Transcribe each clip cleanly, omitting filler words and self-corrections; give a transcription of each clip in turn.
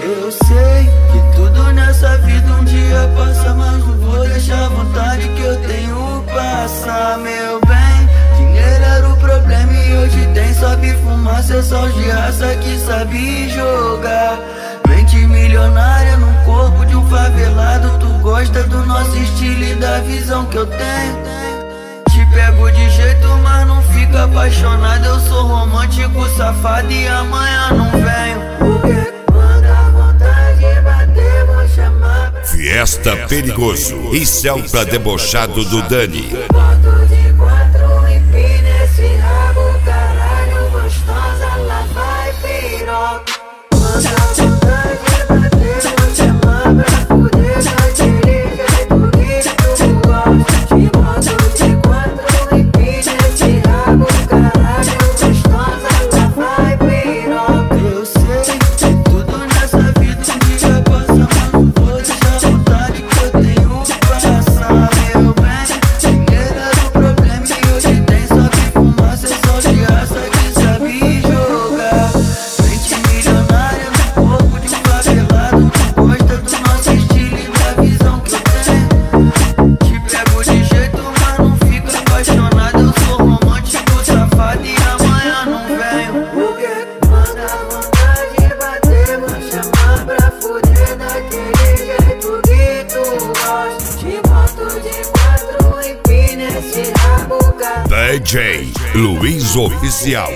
Eu sei que tudo nessa vida um dia passa, mas não vou deixar a vontade que eu tenho passar, meu bem. Dinheiro era o problema e hoje tem, sobe fumaça, é só os de raça que sabe jogar. Mente milionária no corpo de um favelado, tu gosta do nosso estilo e da visão que eu tenho. Te pego de jeito, mas não fica apaixonado. Eu sou romântico, safado e amanhã não venho. Porque quando a vontade bater, vou chamar pra Fiesta Perigoso e Celta Debochado do Dani. Boto de quatro e pina esse rabo, caralho, gostosa, lá vai piroca. Quando a vontade bater, vou chamar pra fuder daquele jeito que tu gosta. Te boto de quatro e pina esse rabo, caralho, gostosa, lá vai piroca. Eu sei que tudo nessa vida um dia passa, mas não vou deixar a vontade que eu tenho passar, meu bem. Dinheiro era o problema e hoje tem, sobe fumaça, é só de raça que sabe jogar. Mente milionária no corpo de um favelado, tu gosta do nosso estilo e da visão que eu tenho. Te pego de jeito, mas não fica apaixonado. Eu sou romântico, safado e amanhã não venho. Porque quando a vontade bater, vou chamar pra fuder daquele jeito que tu gosta. Te boto de quatro e pina esse rabo, cara. DJ Luiz Oficial.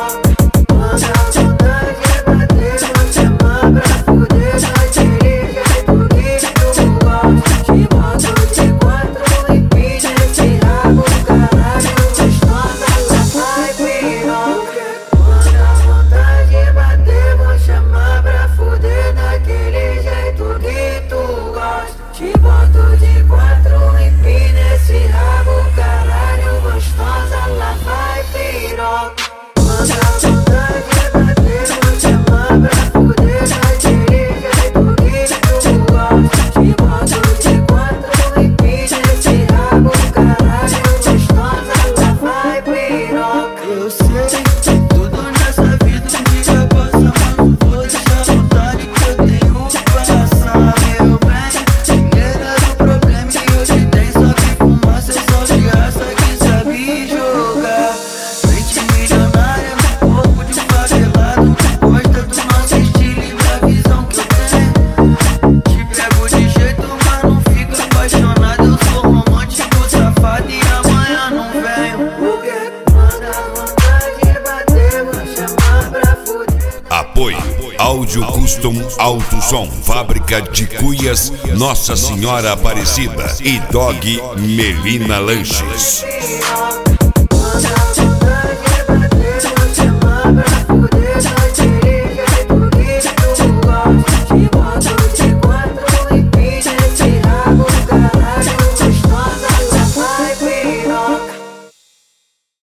Quando a vontade bater, vou chamar pra fuder daquele jeito que tu gosta. Te boto de quatro e pina esse rabo, caralho, gostosa, lá vai piroca. Quando a vontade bater, vou chamar pra fuder daquele jeito que tu gosta. Te boto de quatro e pina esse rabo, caralho, gostosa, lá vai piroca. Quando a vontade bater, vou chamar pra fuder daquele jeito que tu gosta. Te boto de quatro e pina esse rabo, caralho, gostosa, lá vai piroca. Eu sei que tudo nessa vida um dia passa, mas não vou deixar a vontade que eu tenho passar, meu bem. Dinheiro era o problema e hoje tem, sobe fumaça, é só de raça que sabe jogar. Mente milionária no corpo de um favelado, tu gosta do nosso estilo e da visão que eu tenho. Te pego de jeito, mas não fica apaixonado. Eu sou romântico, safado e amanhã não venho. Porque quando a vontade bater, vou chamar pra fuder. Apoio Áudio Custom Alto Som, Fábrica de Cuias, Nossa Senhora Aparecida e Dog Melina Lanches.